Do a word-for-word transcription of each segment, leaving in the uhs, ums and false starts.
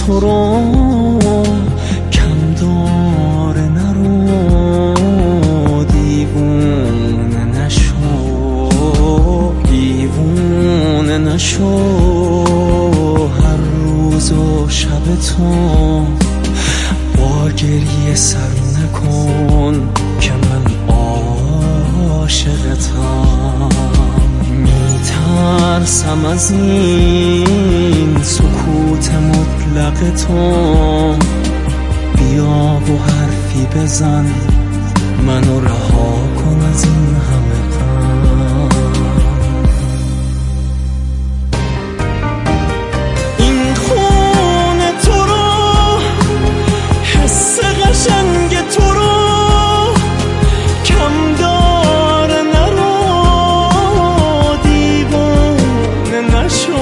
تو رو کم داره نرو، دیوونه نشو، دیوونه نشو. هر روز و شب تو با گریه سر نکن که من عاشقتم. میترسم از این سکوت مطلق تو، بیا و حرفی بزن منو رها کن از این همه غم. این خونه تو رو، حس قشنگ تو رو کم داره نرو، دیوونه نشو،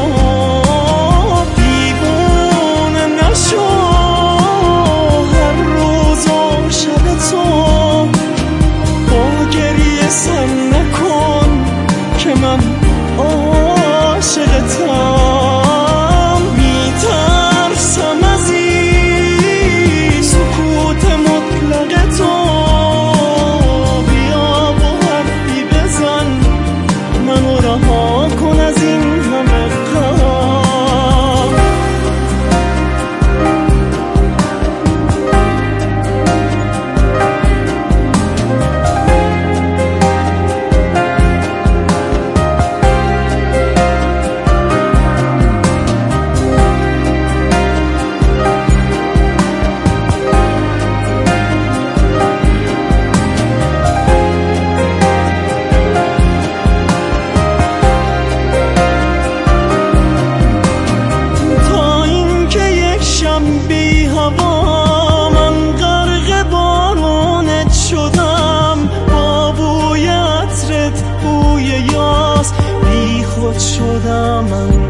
دیوونه نشو. هر روز و شب تو با گریه سر نکن که من عاشقتم. میترسم از این سکوت مطلق تو، بیا و حرفی بزن منو رها کن از این همه غم. بی هوا من غرق بارونت شدم، با بوی عطرت بوی یاس بی خود شدم من.